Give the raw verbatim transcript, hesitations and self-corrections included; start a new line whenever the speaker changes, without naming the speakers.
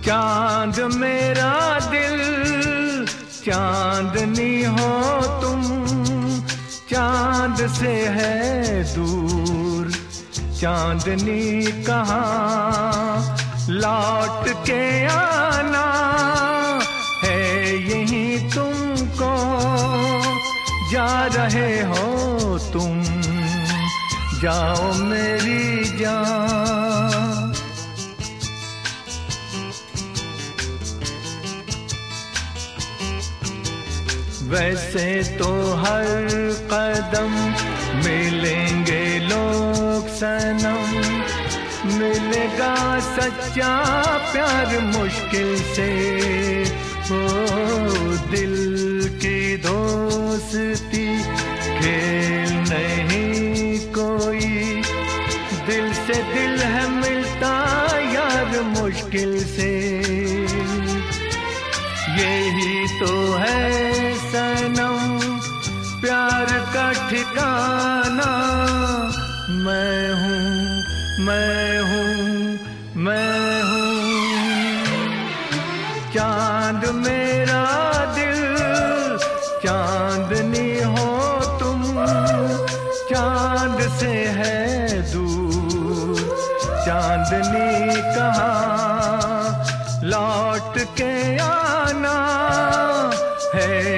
चांद मेरा दिल चांदनी हो तुम, चांद से है दूर चांदनी कहाँ, लौट के आना है यहीं तुमको, जा रहे हो तुम जाओ मेरी जान। वैसे तो हर कदम मिलेंगे लोग सनम, मिलेगा सच्चा प्यार मुश्किल से, ओ दिल की दोस्ती खेल नहीं कोई, दिल से दिल है मिलता यार मुश्किल से, यही तो है सनम प्यार का ठिकाना। मैं हूँ मैं हूँ मैं हूँ चांद मेरा दिल चांदनी हो तुम, चांद से है दूर चांदनी कहाँ, लौट के आना है